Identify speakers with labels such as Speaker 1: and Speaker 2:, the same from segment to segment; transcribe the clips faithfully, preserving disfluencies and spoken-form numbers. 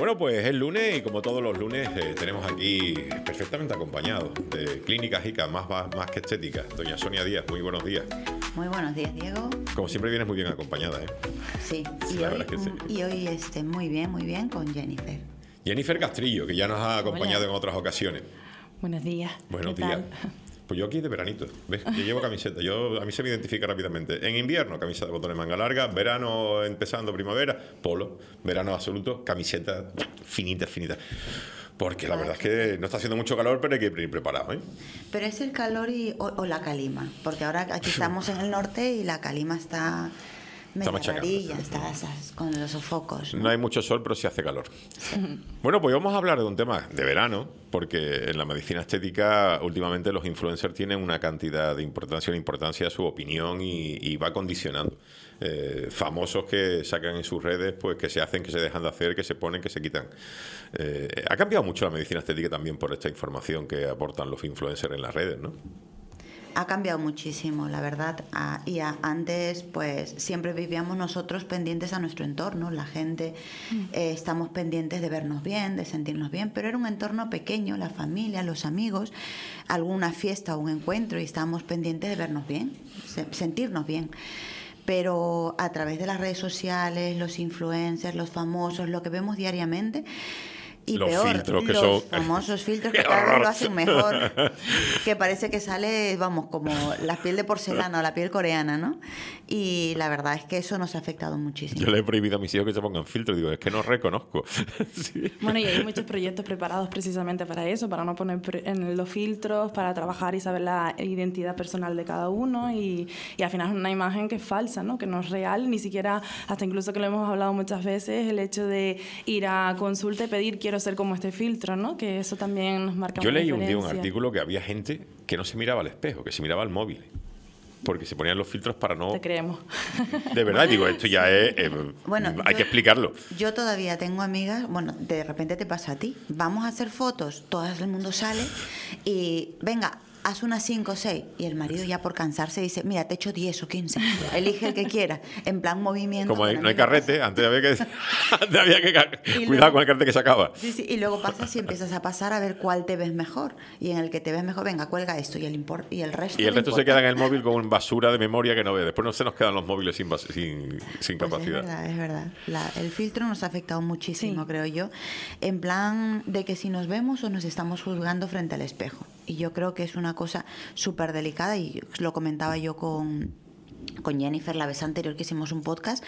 Speaker 1: Bueno, pues es lunes y como todos los lunes eh, tenemos aquí perfectamente acompañado de Clínica Jica, más, más, más que estética. Doña Sonia Díaz, muy buenos días.
Speaker 2: Muy buenos días, Diego.
Speaker 1: Como siempre vienes muy bien acompañada, ¿eh?
Speaker 2: Sí,
Speaker 1: Sí,
Speaker 2: y,
Speaker 1: la
Speaker 2: hoy,
Speaker 1: verdad es que sí.
Speaker 2: y hoy este, muy bien, muy bien con Jennifer.
Speaker 1: Jennifer Castrillo, que ya nos ha acompañado
Speaker 3: Hola.
Speaker 1: en otras ocasiones.
Speaker 3: Buenos días.
Speaker 1: Buenos
Speaker 3: ¿Qué
Speaker 1: días.
Speaker 3: tal?
Speaker 1: Pues yo aquí de veranito, ¿ves? Yo llevo camiseta, yo, a mí se me identifica rápidamente. En invierno, camisa de botones manga larga, verano empezando primavera, polo, verano absoluto, camiseta finita, finita. Porque la verdad es que no está haciendo mucho calor, pero hay que ir preparado, ¿eh?
Speaker 2: Pero es el calor y, o, o la calima, porque ahora aquí estamos en el norte y la calima está medio
Speaker 1: machacando,
Speaker 2: rarilla,
Speaker 1: sí.
Speaker 2: está esas, con los sofocos, ¿no?
Speaker 1: No hay mucho sol, pero sí hace calor. Bueno, pues vamos a hablar de un tema de verano, porque en la medicina estética últimamente los influencers tienen una cantidad de importancia, una importancia a su opinión y, y va condicionando. Eh, famosos que sacan en sus redes, pues que se hacen, que se dejan de hacer, que se ponen, que se quitan. Eh, ha cambiado mucho la medicina estética también por esta información que aportan los influencers en las redes, ¿no?
Speaker 2: Ha cambiado muchísimo, la verdad. Ah, y a- antes, pues, siempre vivíamos nosotros pendientes a nuestro entorno. La gente, eh, estamos pendientes de vernos bien, de sentirnos bien, pero era un entorno pequeño, la familia, los amigos, alguna fiesta o un encuentro, y estábamos pendientes de vernos bien, se- sentirnos bien. Pero a través de las redes sociales, los influencers, los famosos, lo que vemos diariamente, y
Speaker 1: Los
Speaker 2: peor,
Speaker 1: filtros que
Speaker 2: los
Speaker 1: son-
Speaker 2: famosos filtros
Speaker 1: ¡Qué
Speaker 2: que cada vez
Speaker 1: horror!
Speaker 2: lo hacen mejor, que parece que sale, vamos, como la piel de porcelana o la piel coreana, ¿no? Y la verdad es que eso nos ha afectado muchísimo.
Speaker 1: Yo le he prohibido a mis hijos que se pongan filtros. Digo, es que no reconozco. Sí.
Speaker 3: Bueno, y hay muchos proyectos preparados precisamente para eso, para no poner pre- en los filtros, para trabajar y saber la identidad personal de cada uno y, y al final es una imagen que es falsa, ¿no? Que no es real, ni siquiera, hasta incluso que lo hemos hablado muchas veces, el hecho de ir a consulta y pedir quiero ser como este filtro, ¿no? Que eso también nos marca
Speaker 1: Yo
Speaker 3: una
Speaker 1: leí un día un
Speaker 3: diferencia.
Speaker 1: artículo que había gente que no se miraba al espejo, que se miraba al móvil. Porque se ponían los filtros para no...
Speaker 3: Te creemos.
Speaker 1: De verdad, digo, esto ya es... eh,
Speaker 2: Bueno,
Speaker 1: hay
Speaker 2: yo-
Speaker 1: que explicarlo.
Speaker 2: Yo todavía tengo amigas, bueno, de repente te pasa a ti. Vamos a hacer fotos, todo el mundo sale y venga, haz unas cinco o seis. Y el marido ya por cansarse dice, mira, te echo diez o quince. Elige el que quiera, en plan movimiento.
Speaker 1: Como hay-
Speaker 2: Bueno,
Speaker 1: no hay
Speaker 2: a mí me pasa.
Speaker 1: carrete, antes había que... antes había que ca-
Speaker 2: Y
Speaker 1: cuidado
Speaker 2: luego-
Speaker 1: con el carrete que se acaba.
Speaker 2: Sí, sí, y luego pasas y empiezas a pasar a ver cuál te ves mejor. Y en el que te ves mejor, venga, cuelga esto y el, impor- y el resto.
Speaker 1: Y el
Speaker 2: no
Speaker 1: resto se
Speaker 2: importa.
Speaker 1: queda en el móvil con basura de memoria que no ve. Después no se nos quedan los móviles sin, bas- sin, sin
Speaker 2: Pues
Speaker 1: capacidad.
Speaker 2: es verdad, es verdad. La- el filtro nos ha afectado muchísimo,
Speaker 3: Sí.
Speaker 2: creo yo. En plan de que si nos vemos o nos estamos juzgando frente al espejo. Y yo creo que es una cosa súper delicada y lo comentaba yo con, con Jennifer la vez anterior que hicimos un podcast,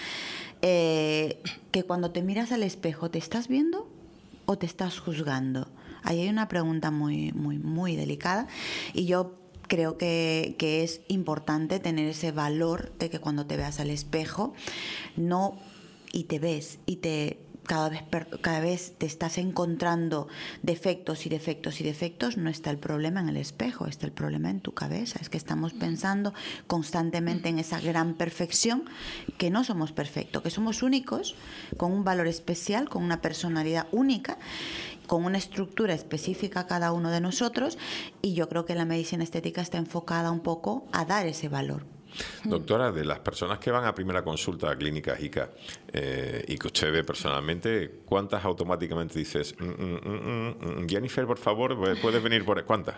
Speaker 2: eh, que cuando te miras al espejo, ¿te estás viendo o te estás juzgando? Ahí hay una pregunta muy, muy, muy delicada y yo creo que, que es importante tener ese valor de que cuando te veas al espejo no y te ves y te cada vez per- cada vez te estás encontrando defectos y defectos y defectos, no está el problema en el espejo, está el problema en tu cabeza. Es que estamos pensando constantemente en esa gran perfección, que no somos perfectos, que somos únicos, con un valor especial, con una personalidad única, con una estructura específica a cada uno de nosotros, y yo creo que la medicina estética está enfocada un poco a dar ese valor.
Speaker 1: Doctora, de las personas que van a primera consulta a Clínica Jica eh, y que usted ve personalmente, ¿cuántas automáticamente dices, "Mm, mm, mm, mm, Jennifer, por favor, puedes venir por...? ¿Cuántas?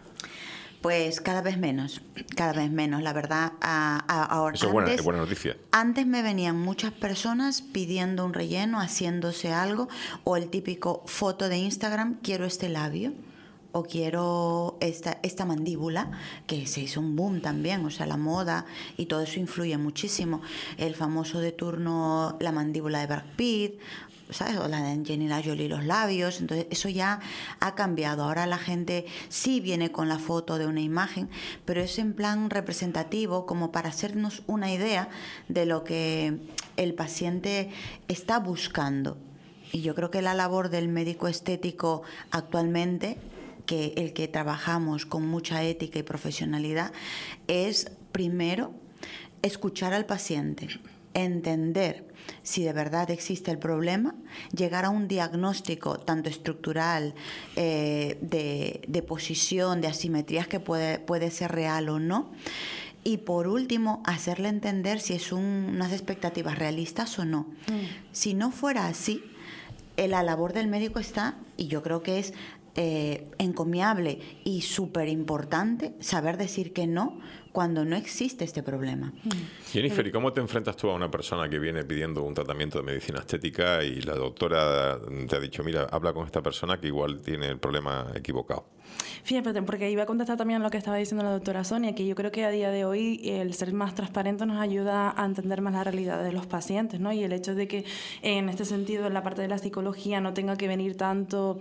Speaker 2: Pues cada vez menos, cada vez menos, la verdad. A, a- ahora,
Speaker 1: Eso es buena,
Speaker 2: antes,
Speaker 1: es buena noticia.
Speaker 2: antes me venían muchas personas pidiendo un relleno, haciéndose algo, o el típico foto de Instagram, quiero este labio, o quiero esta, esta mandíbula, que se hizo un boom también, o sea, la moda y todo eso influye muchísimo. El famoso de turno, la mandíbula de Brad Pitt, ¿sabes? O la de Angelina Jolie, los labios. Entonces eso ya ha cambiado. Ahora la gente sí viene con la foto de una imagen, pero es en plan representativo, como para hacernos una idea de lo que el paciente está buscando. Y yo creo que la labor del médico estético actualmente, que el que trabajamos con mucha ética y profesionalidad, es primero escuchar al paciente, entender si de verdad existe el problema, llegar a un diagnóstico tanto estructural, eh, de, de posición, de asimetrías que puede, puede ser real o no. Y por último, hacerle entender si es un- unas expectativas realistas o no. Mm. Si no fuera así, eh, la labor del médico está, y yo creo que es eh, encomiable y súper importante saber decir que no cuando no existe este problema.
Speaker 1: Jennifer, ¿y cómo te enfrentas tú a una persona que viene pidiendo un tratamiento de medicina estética y la doctora te ha dicho, mira, habla con esta persona que igual tiene el problema equivocado?
Speaker 3: Fíjate, porque iba a contestar también lo que estaba diciendo la doctora Sonia, que yo creo que a día de hoy el ser más transparente nos ayuda a entender más la realidad de los pacientes, ¿no? Y el hecho de que en este sentido, en la parte de la psicología, no tenga que venir tanto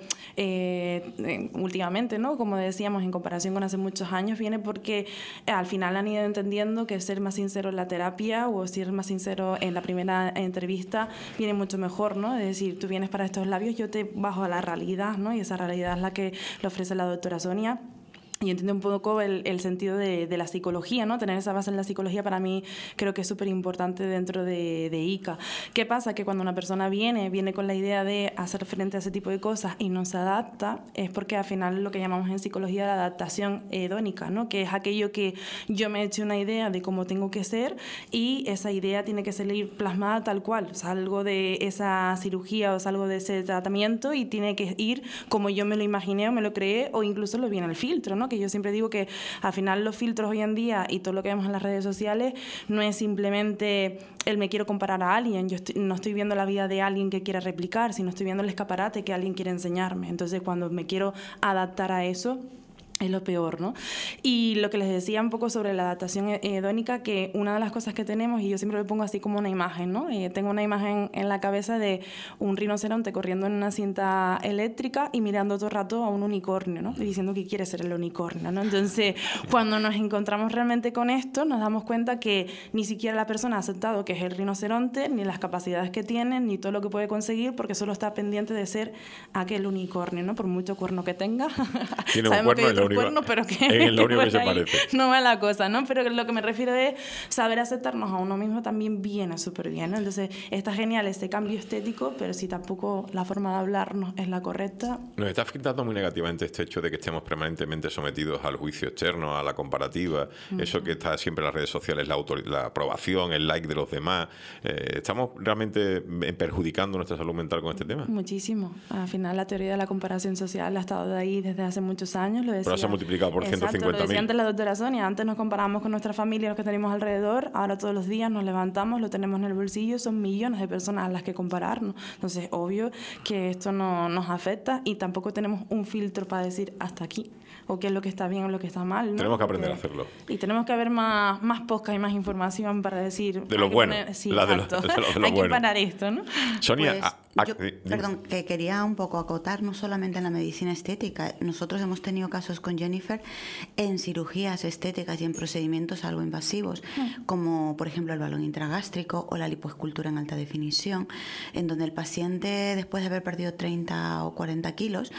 Speaker 3: eh, últimamente, ¿no? Como decíamos, en comparación con hace muchos años, viene porque eh, al final han ido entendiendo que ser más sincero en la terapia o ser más sincero en la primera entrevista viene mucho mejor, ¿no? Es decir, tú vienes para estos labios, yo te bajo a la realidad, ¿no? Y esa realidad es la que le ofrece la doctora Sonia. Y entiendo un poco el, el sentido de, de la psicología, ¿no? Tener esa base en la psicología para mí creo que es súper importante dentro de, de I C A. ¿Qué pasa? Que cuando una persona viene, viene con la idea de hacer frente a ese tipo de cosas y no se adapta, es porque al final lo que llamamos en psicología la adaptación hedónica, ¿no? Que es aquello que yo me he hecho una idea de cómo tengo que ser y esa idea tiene que salir plasmada tal cual. Salgo de esa cirugía o salgo de ese tratamiento y tiene que ir como yo me lo imaginé o me lo creé o incluso lo vi en el filtro, ¿no? Que yo siempre digo que al final los filtros hoy en día y todo lo que vemos en las redes sociales no es simplemente el me quiero comparar a alguien, yo estoy, no estoy viendo la vida de alguien que quiera replicar, sino estoy viendo el escaparate que alguien quiere enseñarme. Entonces cuando me quiero adaptar a eso, es lo peor, ¿no? Y lo que les decía un poco sobre la adaptación hedónica, que una de las cosas que tenemos, y yo siempre lo pongo así como una imagen, ¿no? Eh, tengo una imagen en la cabeza de un rinoceronte corriendo en una cinta eléctrica y mirando todo el rato a un unicornio, ¿no? Y diciendo que quiere ser el unicornio, ¿no? Entonces, cuando nos encontramos realmente con esto, nos damos cuenta que ni siquiera la persona ha aceptado que es el rinoceronte, ni las capacidades que tiene, ni todo lo que puede conseguir, porque solo está pendiente de ser aquel unicornio, ¿no? Por mucho cuerno que tenga.
Speaker 1: Tiene un cuerno en la
Speaker 3: cuerno, pero que
Speaker 1: es lo único que se parece.
Speaker 3: No va la cosa, ¿no? Pero lo que me refiero es saber aceptarnos a uno mismo también viene súper bien, ¿no? Entonces está genial ese cambio estético, pero si tampoco la forma de hablarnos es la correcta.
Speaker 1: Nos está afectando muy negativamente este hecho de que estemos permanentemente sometidos al juicio externo, a la comparativa, uh-huh. Eso que está siempre en las redes sociales, la, autor- la aprobación, el like de los demás. Eh, ¿Estamos realmente perjudicando nuestra salud mental con este tema?
Speaker 3: Muchísimo. Al final la teoría de la comparación social ha estado de ahí desde hace muchos años, lo decía.
Speaker 1: Pero se ha multiplicado por ciento cincuenta mil.
Speaker 3: Lo decía antes la doctora Sonia, antes nos comparábamos con nuestra familia, los que tenemos alrededor, ahora todos los días nos levantamos, lo tenemos en el bolsillo, son millones de personas a las que compararnos. Entonces, obvio que esto no nos afecta y tampoco tenemos un filtro para decir hasta aquí, o qué es lo que está bien o lo que está mal, ¿no?
Speaker 1: Tenemos que aprender
Speaker 3: Porque,
Speaker 1: a hacerlo.
Speaker 3: Y tenemos que haber más, más podcast y más información para decir...
Speaker 1: De lo bueno.
Speaker 3: Poner, sí,
Speaker 1: la de lo, de lo, de lo
Speaker 3: hay
Speaker 1: bueno.
Speaker 3: que parar esto, ¿no?
Speaker 1: Sonia...
Speaker 2: Pues,
Speaker 1: a, a,
Speaker 2: yo, perdón, que quería un poco acotar, no solamente en la medicina estética. Nosotros hemos tenido casos con Jennifer en cirugías estéticas y en procedimientos algo invasivos, mm. como por ejemplo el balón intragástrico o la lipoescultura en alta definición, en donde el paciente, después de haber perdido treinta o cuarenta kilos,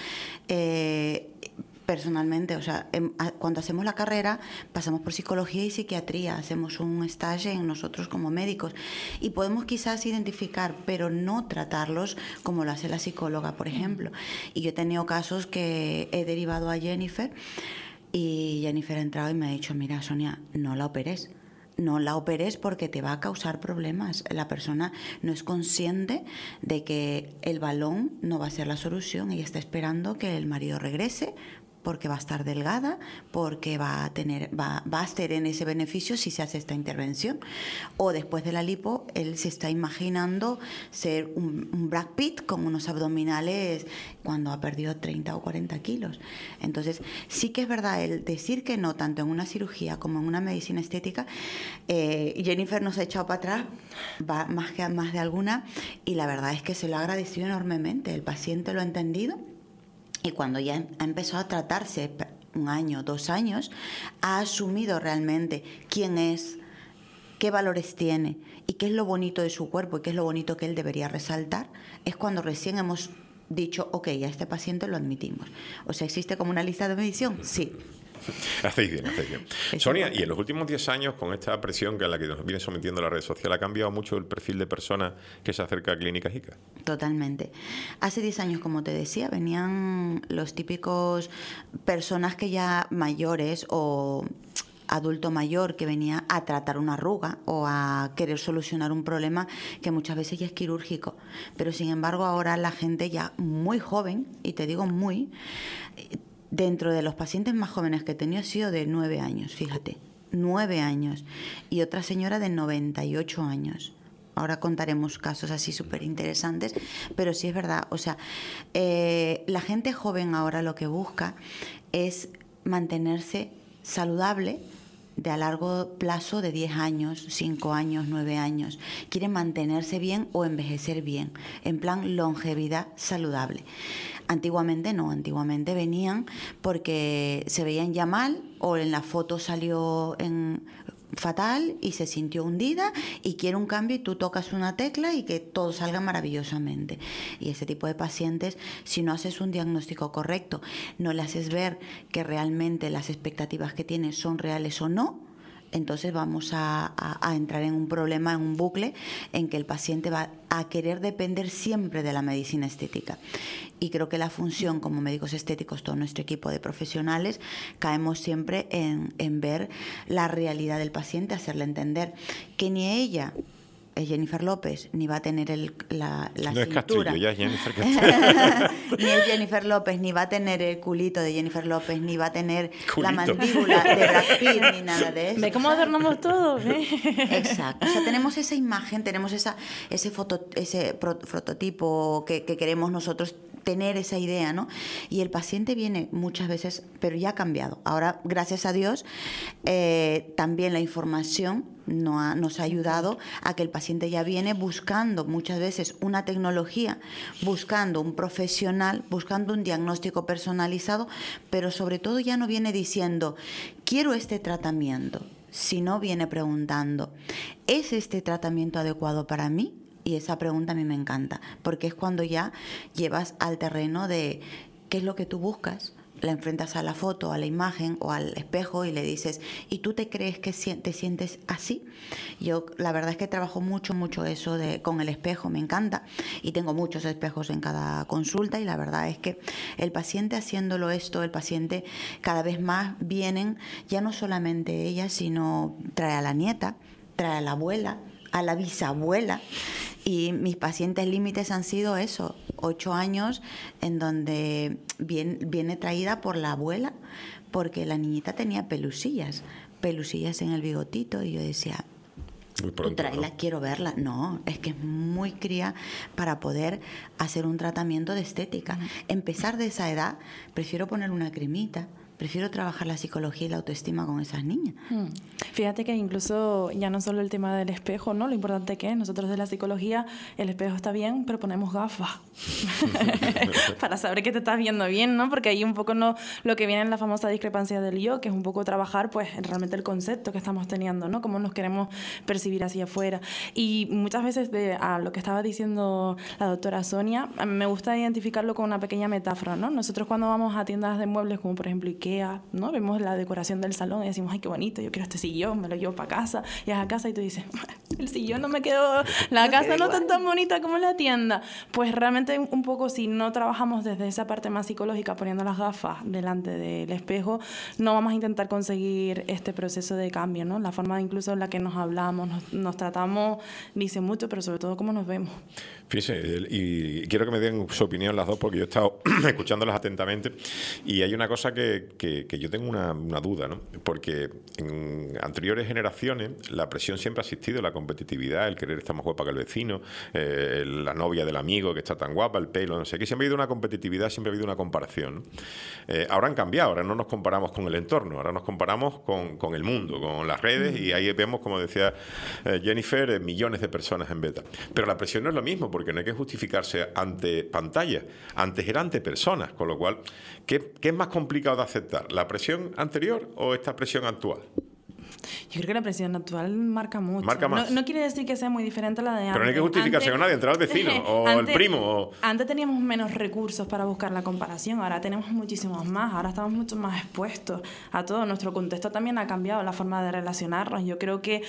Speaker 2: eh, personalmente, o sea, em, a, cuando hacemos la carrera pasamos por psicología y psiquiatría, hacemos un stage en nosotros como médicos y podemos quizás identificar, pero no tratarlos como lo hace la psicóloga, por ejemplo. Y yo he tenido casos que he derivado a Jennifer y Jennifer ha entrado y me ha dicho, mira, Sonia, no la operes. No la operes porque te va a causar problemas. La persona no es consciente de que el balón no va a ser la solución. Ella está esperando que el marido regrese porque va a estar delgada, porque va a tener, va, va a tener ese beneficio si se hace esta intervención. O después de la lipo, él se está imaginando ser un, un Brad Pitt con unos abdominales cuando ha perdido treinta o cuarenta kilos. Entonces, sí que es verdad, el decir que no, tanto en una cirugía como en una medicina estética, eh, Jennifer nos ha echado para atrás, va más que más de alguna, y la verdad es que se lo ha agradecido enormemente. El paciente lo ha entendido. Y cuando ya ha empezado a tratarse un año, dos años, ha asumido realmente quién es, qué valores tiene y qué es lo bonito de su cuerpo y qué es lo bonito que él debería resaltar, es cuando recién hemos dicho, ok, a este paciente lo admitimos. O sea, ¿existe como una lista de medición? Sí.
Speaker 1: Hacéis bien, hacéis bien. Sonia, y en los últimos diez años, con esta presión que a la que nos viene sometiendo la red social, ¿ha cambiado mucho el perfil de personas que se acerca a Clínicas I C A?
Speaker 2: Totalmente. Hace diez años, como te decía, venían los típicos personas que ya mayores o adulto mayor que venía a tratar una arruga o a querer solucionar un problema que muchas veces ya es quirúrgico. Pero sin embargo ahora la gente ya muy joven, y te digo muy, dentro de los pacientes más jóvenes que he tenido ha sido de nueve años, fíjate, nueve años, y otra señora de noventa y ocho años. Ahora contaremos casos así súper interesantes, pero sí es verdad, o sea, eh, la gente joven ahora lo que busca es mantenerse saludable de a largo plazo, de diez años, cinco años, nueve años. Quieren mantenerse bien o envejecer bien, en plan longevidad saludable. Antiguamente no, antiguamente venían porque se veían ya mal o en la foto salió en fatal y se sintió hundida y quiere un cambio y tú tocas una tecla y que todo salga maravillosamente. Y ese tipo de pacientes, si no haces un diagnóstico correcto, no le haces ver que realmente las expectativas que tienes son reales o no, entonces vamos a, a, a entrar en un problema, en un bucle en que el paciente va a querer depender siempre de la medicina estética. Y creo que la función como médicos estéticos, todo nuestro equipo de profesionales, caemos siempre en, en ver la realidad del paciente, hacerle entender que ni ella es Jennifer López, ni va a tener el, la, la
Speaker 1: no
Speaker 2: cintura.
Speaker 1: Es Castrillo, ya es Jennifer Castrillo.
Speaker 2: Ni es Jennifer López, ni va a tener el culito de Jennifer López, ni va a tener
Speaker 1: culito.
Speaker 2: La mandíbula de Brad Pitt, ni nada de eso.
Speaker 3: ¿Ve cómo adornamos todo? ¿Eh?
Speaker 2: Exacto. O sea, tenemos esa imagen, tenemos esa, ese, foto, ese prototipo que, que queremos nosotros tener, esa idea, ¿no? Y el paciente viene muchas veces, pero ya ha cambiado. Ahora, gracias a Dios, eh, también la información no ha, nos ha ayudado a que el paciente ya viene buscando muchas veces una tecnología, buscando un profesional, buscando un diagnóstico personalizado, pero sobre todo ya no viene diciendo, quiero este tratamiento, sino viene preguntando, ¿es este tratamiento adecuado para mí? Y esa pregunta a mí me encanta, porque es cuando ya llevas al terreno de qué es lo que tú buscas, la enfrentas a la foto, a la imagen o al espejo y le dices, ¿y tú te crees que te sientes así? Yo la verdad es que trabajo mucho, mucho eso de, con el espejo, me encanta, y tengo muchos espejos en cada consulta, y la verdad es que el paciente haciéndolo esto, el paciente cada vez más vienen, ya no solamente ella, sino trae a la nieta, trae a la abuela, a la bisabuela. Y mis pacientes límites han sido eso, ocho años en donde viene, viene traída por la abuela, porque la niñita tenía pelusillas, pelusillas en el bigotito, y yo decía,
Speaker 1: muy pronto,
Speaker 2: tráela, ¿no? Quiero verla. No, es que es muy cría para poder hacer un tratamiento de estética. Uh-huh. Empezar de esa edad, prefiero poner una cremita, prefiero trabajar la psicología y la autoestima con esas niñas.
Speaker 3: Hmm. Fíjate que incluso ya no solo el tema del espejo, ¿no? Lo importante que es, nosotros de la psicología, el espejo está bien, pero ponemos gafas para saber que te estás viendo bien, ¿no? Porque ahí un poco no, lo que viene en la famosa discrepancia del yo, que es un poco trabajar pues realmente el concepto que estamos teniendo, ¿no? Cómo nos queremos percibir hacia afuera. Y muchas veces de, a lo que estaba diciendo la doctora Sonia, me gusta identificarlo con una pequeña metáfora, ¿no? Nosotros cuando vamos a tiendas de muebles como por ejemplo IKEA, ¿no? Vemos la decoración del salón y decimos, ay, qué bonito, yo quiero este sillón, me lo llevo para casa. Y a casa y tú dices, el sillón no me quedó, la no casa no está tan bonita como la tienda. Pues realmente un poco si no trabajamos desde esa parte más psicológica, poniendo las gafas delante del espejo, no vamos a intentar conseguir este proceso de cambio, ¿no? La forma incluso en la que nos hablamos, nos, nos tratamos, dice mucho, pero sobre todo cómo nos vemos.
Speaker 1: Fíjense, y quiero que me den su opinión las dos, porque yo he estado escuchándolas atentamente, y hay una cosa que, que, que yo tengo una, una duda, ¿no? Porque en anteriores generaciones la presión siempre ha existido, la competitividad, el querer estar más guapa que el vecino, eh, la novia del amigo que está tan guapa, el pelo, no sé qué, siempre ha habido una competitividad, siempre ha habido una comparación, ¿no? Eh, ahora han cambiado, ahora no nos comparamos con el entorno, ahora nos comparamos con, con el mundo, con las redes, y ahí vemos, como decía eh, Jennifer, eh, millones de personas en beta. Pero la presión no es lo mismo, porque no hay que justificarse ante pantallas, antes era ante personas, con lo cual, ¿qué, qué es más complicado de aceptar? ¿La presión anterior o esta presión actual?
Speaker 3: Yo creo que la presión actual marca mucho.
Speaker 1: Marca más.
Speaker 3: No, no quiere decir que sea muy diferente a la de antes.
Speaker 1: Pero no hay que justificarse
Speaker 3: antes,
Speaker 1: con nadie, entrar al vecino o
Speaker 3: antes,
Speaker 1: el primo. O...
Speaker 3: Antes teníamos menos recursos para buscar la comparación, ahora tenemos muchísimos más, ahora estamos mucho más expuestos a todo. Nuestro contexto también ha cambiado, la forma de relacionarnos. Yo creo que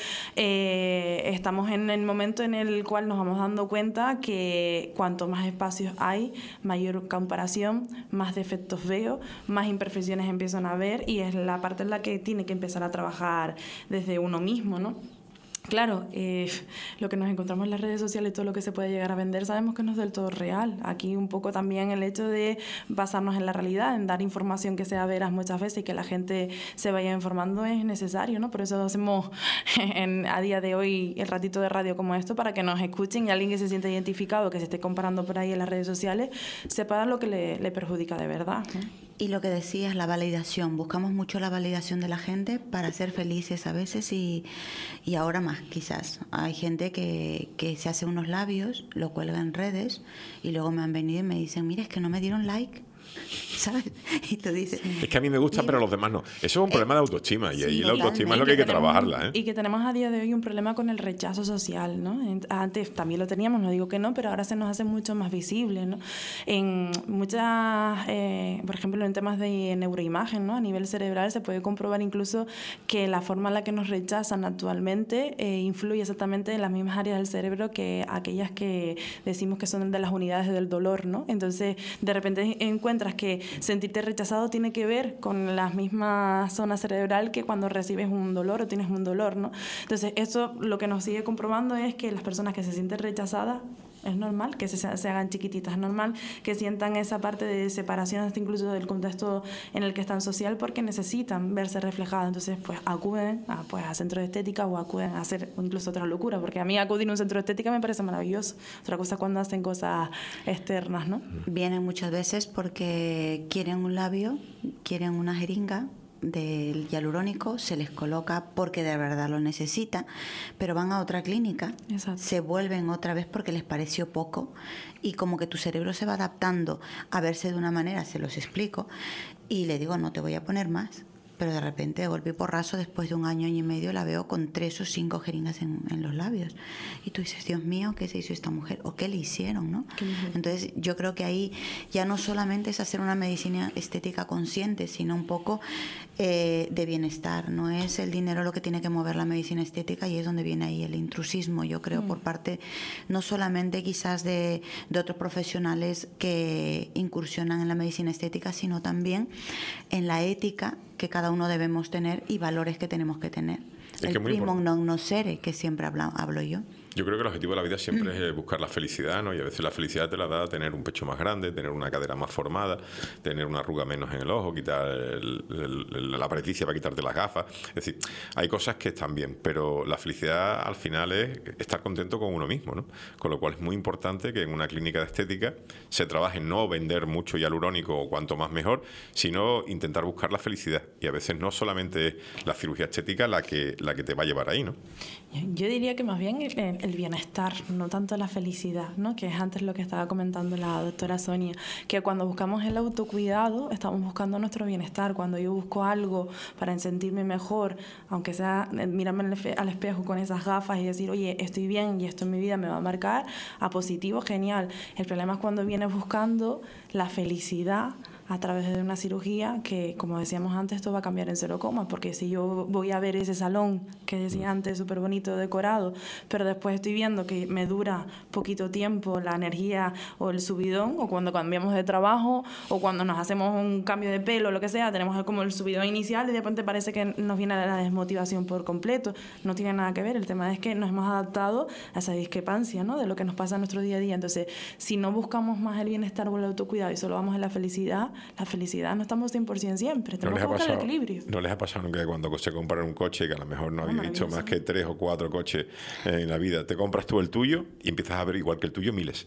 Speaker 3: eh, estamos en el momento en el cual nos vamos dando cuenta que cuanto más espacios hay, mayor comparación, más defectos veo, más imperfecciones empiezan a ver, y es la parte en la que tiene que empezar a trabajar desde uno mismo, ¿no? Claro, eh, lo que nos encontramos en las redes sociales y todo lo que se puede llegar a vender sabemos que no es del todo real. Aquí un poco también el hecho de basarnos en la realidad, en dar información que sea veraz muchas veces y que la gente se vaya informando es necesario, ¿no? Por eso hacemos en, a día de hoy el ratito de radio como esto, para que nos escuchen y alguien que se sienta identificado, que se esté comparando por ahí en las redes sociales, sepa lo que le, le perjudica de verdad, ¿no?
Speaker 2: Y lo que decías, la validación. Buscamos mucho la validación de la gente para ser felices a veces y, y ahora más, quizás. Hay gente que, que se hace unos labios, lo cuelga en redes y luego me han venido y me dicen, mira, es que no me dieron like. ¿Sabes? Y tú dices...
Speaker 1: Es que a mí me gusta, pero a los demás no. Eso es un problema eh, de autoestima y
Speaker 2: sí,
Speaker 1: ahí la autoestima es lo que hay que
Speaker 3: tenemos,
Speaker 1: trabajarla, ¿eh?
Speaker 3: Y que tenemos a día de hoy un problema con el rechazo social, ¿no? Antes también lo teníamos, no digo que no, pero ahora se nos hace mucho más visible, ¿no? En muchas, eh, por ejemplo, en temas de neuroimagen, ¿no? A nivel cerebral se puede comprobar incluso que la forma en la que nos rechazan actualmente eh, influye exactamente en las mismas áreas del cerebro que aquellas que decimos que son de las unidades del dolor, ¿no? Entonces, de repente encuentras que sentirte rechazado tiene que ver con la misma zona cerebral que cuando recibes un dolor o tienes un dolor, ¿no? Entonces, esto lo que nos sigue comprobando es que las personas que se sienten rechazadas, es normal que se, se hagan chiquititas, es normal que sientan esa parte de separación hasta incluso del contexto en el que están social, porque necesitan verse reflejadas. Entonces, pues acuden a, pues, a centros de estética o acuden a hacer incluso otra locura, porque a mí acudir a un centro de estética me parece maravilloso. Otra cosa cuando hacen cosas externas, ¿no?
Speaker 2: Vienen muchas veces porque quieren un labio, quieren una jeringa del hialurónico, se les coloca porque de verdad lo necesita, pero van a otra clínica,
Speaker 3: Exacto.
Speaker 2: Se vuelven otra vez porque les pareció poco y como que tu cerebro se va adaptando a verse de una manera, se los explico, y le digo, no te voy a poner más. Pero de repente, de golpe y porrazo, después de un año, año y medio, la veo con tres o cinco jeringas en, en los labios. Y tú dices, Dios mío, ¿qué se hizo esta mujer? ¿O qué le hicieron? ¿No? Entonces, yo creo que ahí ya no solamente es hacer una medicina estética consciente, sino un poco eh, de bienestar. No es el dinero lo que tiene que mover la medicina estética, y es donde viene ahí el intrusismo, yo creo, mm. por parte no solamente quizás de, de otros profesionales que incursionan en la medicina estética, sino también en la ética que cada uno debemos tener y valores que tenemos que tener. Es el primo non nocere, que siempre hablo, hablo yo.
Speaker 1: Yo creo que el objetivo de la vida siempre es buscar la felicidad, ¿no? Y a veces la felicidad te la da tener un pecho más grande, tener una cadera más formada, tener una arruga menos en el ojo, quitar el, el, la presbicia para quitarte las gafas. Es decir, hay cosas que están bien, pero la felicidad al final es estar contento con uno mismo, ¿no? Con lo cual es muy importante que en una clínica de estética se trabaje no vender mucho hialurónico o cuanto más mejor, sino intentar buscar la felicidad. Y a veces no solamente es la cirugía estética la que, la que te va a llevar ahí, ¿no?
Speaker 3: Yo diría que más bien el, el bienestar, no tanto la felicidad, ¿no? Que es antes lo que estaba comentando la doctora Sonia, que cuando buscamos el autocuidado estamos buscando nuestro bienestar. Cuando yo busco algo para sentirme mejor, aunque sea mirarme al espejo con esas gafas y decir, oye, estoy bien y esto en mi vida me va a marcar a positivo, genial. El problema es cuando vienes buscando la felicidad a través de una cirugía que, como decíamos antes, esto va a cambiar en cero coma, porque si yo voy a ver ese salón que decía antes, súper bonito, decorado, pero después estoy viendo que me dura poquito tiempo la energía o el subidón, o cuando cambiamos de trabajo, o cuando nos hacemos un cambio de pelo, lo que sea, tenemos como el subidón inicial y de repente parece que nos viene la desmotivación por completo. No tiene nada que ver, el tema es que nos hemos adaptado a esa discrepancia, ¿no?, de lo que nos pasa en nuestro día a día. Entonces, si no buscamos más el bienestar o el autocuidado y solo vamos en la felicidad, la felicidad no estamos cien por ciento siempre, tenemos que buscar el equilibrio.
Speaker 1: ¿No les ha pasado nunca que cuando se compran un coche, que a lo mejor no habéis visto más que tres o cuatro coches en la vida, te compras tú el tuyo y empiezas a ver igual que el tuyo miles?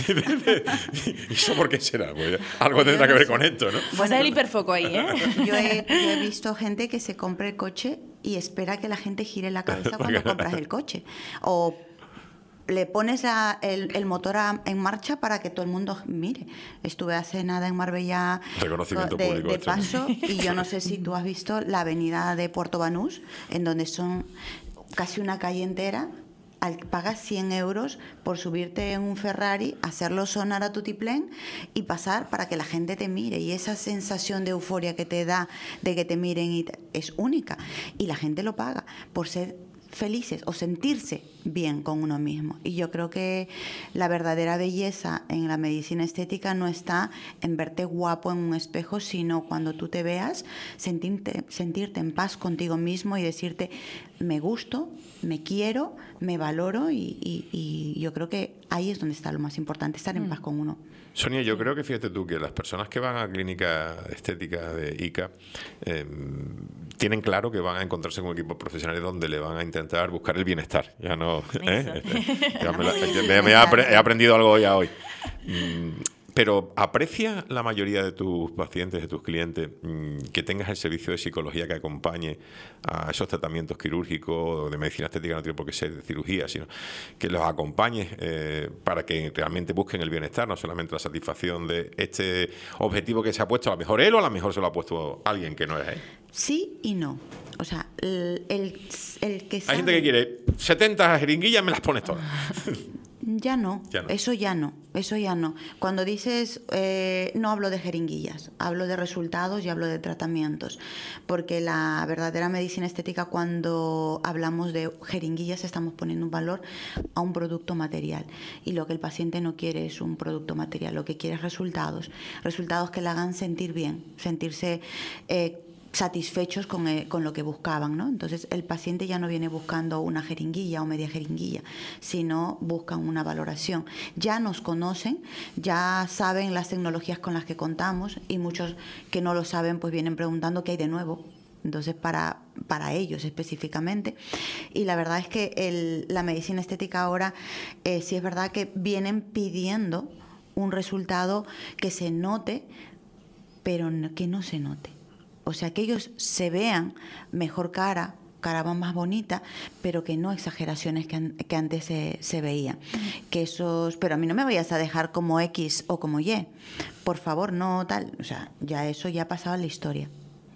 Speaker 1: ¿Y eso por qué será? Pues algo tendrá que ver con esto, ¿no?
Speaker 3: Bueno, es el hiperfoco ahí, ¿eh?
Speaker 2: Yo he, yo he visto gente que se compra el coche y espera que la gente gire la cabeza cuando compras el coche. O le pones la, el, el motor a, en marcha para que todo el mundo mire. Estuve hace nada en Marbella
Speaker 1: Reconocimiento
Speaker 2: de,
Speaker 1: público
Speaker 2: de
Speaker 1: este.
Speaker 2: paso y yo no sé si tú has visto la avenida de Puerto Banús, en donde son casi una calle entera. Al, pagas cien euros por subirte en un Ferrari, hacerlo sonar a tutiplén y pasar para que la gente te mire. Y esa sensación de euforia que te da de que te miren y te, es única. Y la gente lo paga por ser felices o sentirse bien con uno mismo. Y yo creo que la verdadera belleza en la medicina estética no está en verte guapo en un espejo, sino cuando tú te veas, sentirte, sentirte en paz contigo mismo y decirte, me gusto, me quiero, me valoro y, y, y yo creo que ahí es donde está lo más importante, estar en paz con uno.
Speaker 1: Sonia, yo creo que fíjate tú que las personas que van a clínica estética de I C A eh, tienen claro que van a encontrarse con equipos profesionales donde le van a intentar buscar el bienestar. Ya no, ¿eh? ya me, la, me, me he, apre, he aprendido algo ya hoy. Mm, Pero ¿aprecia la mayoría de tus pacientes, de tus clientes, que tengas el servicio de psicología que acompañe a esos tratamientos quirúrgicos o de medicina estética? No tiene por qué ser de cirugía, sino que los acompañes eh, para que realmente busquen el bienestar, no solamente la satisfacción de este objetivo que se ha puesto, a lo mejor él o a lo mejor se lo ha puesto alguien que no es él?
Speaker 2: Sí y no. O sea, el, el, el que sabe...
Speaker 1: Hay gente que quiere setenta jeringuillas, me las pones todas.
Speaker 2: Ya no,
Speaker 1: ya no,
Speaker 2: eso ya no, eso ya no. Cuando dices, eh, no hablo de jeringuillas, hablo de resultados y hablo de tratamientos, porque la verdadera medicina estética, cuando hablamos de jeringuillas, estamos poniendo un valor a un producto material, y lo que el paciente no quiere es un producto material, lo que quiere es resultados, resultados que le hagan sentir bien, sentirse eh, satisfechos con, eh, con lo que buscaban, ¿no? Entonces el paciente ya no viene buscando una jeringuilla o media jeringuilla, sino buscan una valoración. Ya nos conocen, ya saben las tecnologías con las que contamos, y muchos que no lo saben pues vienen preguntando qué hay de nuevo. Entonces, para, para ellos específicamente. Y la verdad es que el, la medicina estética ahora eh, sí es verdad que vienen pidiendo un resultado que se note, pero no, que no se note. O sea, que ellos se vean mejor cara, cara más bonita, pero que no exageraciones que, an, que antes se, se veían. Que esos, pero a mí no me vayas a dejar como X o como Y. Por favor, no tal. O sea, ya eso ya ha pasado en la historia.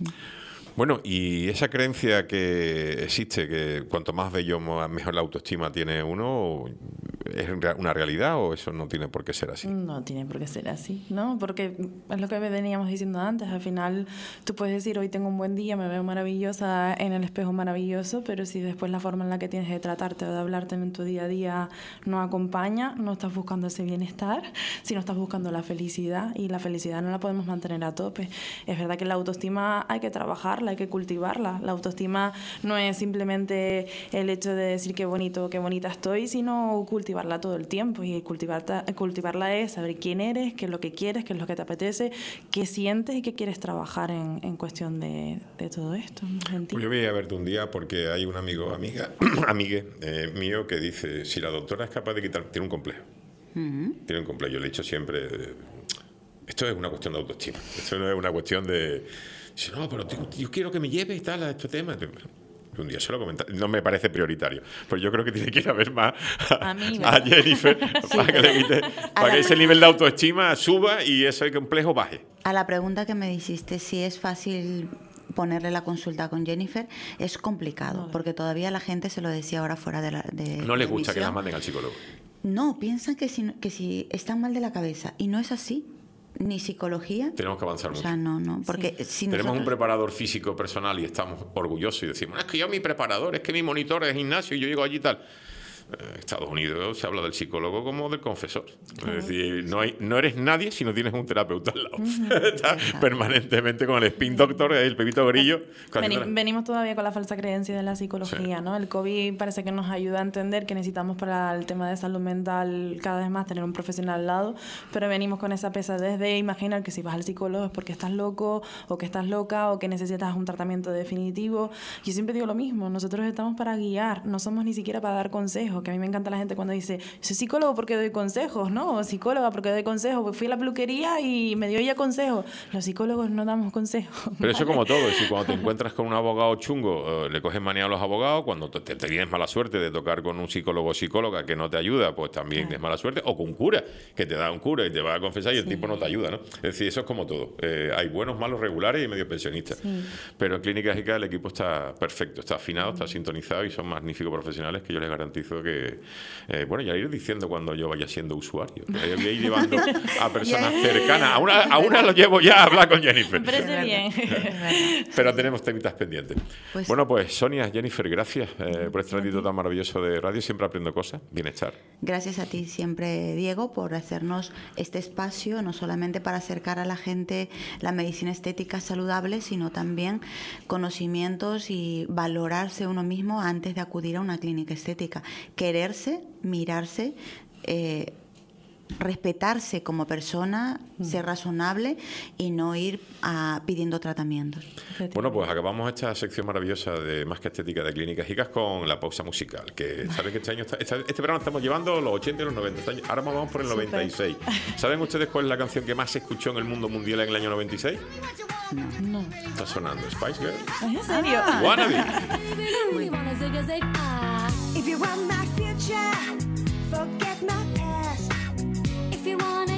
Speaker 1: Bueno, y esa creencia que existe, que cuanto más bello, mejor la autoestima tiene uno, ¿es una realidad o eso no tiene por qué ser así?
Speaker 3: No tiene por qué ser así, ¿no? Porque es lo que veníamos diciendo antes. Al final tú puedes decir, hoy tengo un buen día, me veo maravillosa en el espejo maravilloso, pero si después la forma en la que tienes de tratarte o de hablarte en tu día a día no acompaña, no estás buscando ese bienestar, sino estás buscando la felicidad, y la felicidad no la podemos mantener a tope. Es verdad que la autoestima hay que trabajarla, hay que cultivarla. La autoestima no es simplemente el hecho de decir qué bonito, qué bonita estoy, sino cultivarla todo el tiempo. Y cultivarla, cultivarla es saber quién eres, qué es lo que quieres, qué es lo que te apetece, qué sientes y qué quieres trabajar en, en cuestión de, de todo esto.
Speaker 1: Pues yo voy a verte un día porque hay un amigo, amiga, amigue eh, mío que dice, si la doctora es capaz de quitar, tiene un complejo. Uh-huh. Tiene un complejo. Yo le he dicho siempre, eh, esto es una cuestión de autoestima. Esto no es una cuestión de... Dice, no, pero tío, yo quiero que me lleve y tal a este tema. Un día se lo comenté. No me parece prioritario. Pero yo creo que tiene que ir a ver más a, a, mí, a Jennifer sí. para que, le quite, para que ese nivel de autoestima suba y ese complejo baje.
Speaker 2: A la pregunta que me hiciste, si es fácil ponerle la consulta con Jennifer, es complicado, no, porque todavía la gente, se lo decía ahora fuera de la de
Speaker 1: No les gusta
Speaker 2: emisión,
Speaker 1: que las manden al psicólogo.
Speaker 2: No, piensan que si, que si están mal de la cabeza, y no es así. Ni psicología.
Speaker 1: Tenemos que avanzar mucho.
Speaker 2: O sea, no, no, porque
Speaker 3: sí.
Speaker 2: si
Speaker 1: tenemos
Speaker 2: nosotros...
Speaker 1: un preparador físico personal y estamos orgullosos y decimos, es que yo mi preparador, es que mi monitor es gimnasio y yo llego allí y tal. En Estados Unidos se habla del psicólogo como del confesor. Claro. Es decir, no, hay, no eres nadie si no tienes un terapeuta al lado. Uh-huh. Está permanentemente con el spin doctor, el pepito grillo.
Speaker 3: Veni, venimos todavía con la falsa creencia de la psicología, sí. ¿no? El COVID parece que nos ayuda a entender que necesitamos para el tema de salud mental cada vez más tener un profesional al lado, pero venimos con esa pesadez de imaginar que si vas al psicólogo es porque estás loco o que estás loca o que necesitas un tratamiento definitivo. Yo siempre digo lo mismo, nosotros estamos para guiar, no somos ni siquiera para dar consejos. consejos, que a mí me encanta la gente cuando dice, soy psicólogo porque doy consejos, ¿no? O psicóloga porque doy consejos, pues fui a la peluquería y me dio ella consejos. Los psicólogos no damos consejos.
Speaker 1: Pero
Speaker 3: ¿vale?
Speaker 1: eso como todo, si cuando te encuentras con un abogado chungo, eh, le coges manía a los abogados, cuando te, te tienes mala suerte de tocar con un psicólogo o psicóloga que no te ayuda, pues también claro. es mala suerte, o con un cura, que te da un cura y te va a confesar y el sí. tipo no te ayuda, ¿no? Es decir, eso es como todo. Eh, hay buenos, malos, regulares y medio pensionistas. Sí. Pero en Clínicas I C A el equipo está perfecto, está afinado, está sintonizado y son magníficos profesionales que yo les garantizo que, eh, bueno, ya iré diciendo cuando yo vaya siendo usuario. Que voy a ir llevando a personas cercanas. A una, a una lo llevo ya a hablar con Jennifer.
Speaker 3: Me parece bien.
Speaker 1: Pero tenemos temitas pendientes. Pues, bueno, pues Sonia, Jennifer, gracias eh, por este ratito tan maravilloso de radio. Siempre aprendo cosas. Bienestar.
Speaker 2: Gracias a ti siempre, Diego, por hacernos este espacio, no solamente para acercar a la gente la medicina estética saludable, sino también conocimientos y valorarse uno mismo antes de acudir a una clínica estética. Quererse, mirarse, eh, respetarse como persona, mm. ser razonable y no ir a, pidiendo tratamientos.
Speaker 1: Bueno, pues acabamos esta sección maravillosa de Más que Estética de Clínicas I C A con la pausa musical, que saben que este año está, este, este verano estamos llevando los ochenta y los noventa, este año, ahora vamos por el noventa y seis. ¿Saben ustedes cuál es la canción que más se escuchó en el mundo mundial en el año noventa y seis?
Speaker 2: No.
Speaker 1: Está sonando Spice Girl.
Speaker 3: ¿En serio?
Speaker 2: Ah.
Speaker 1: Wannabe.
Speaker 4: If you want my future, forget my past. If you wanna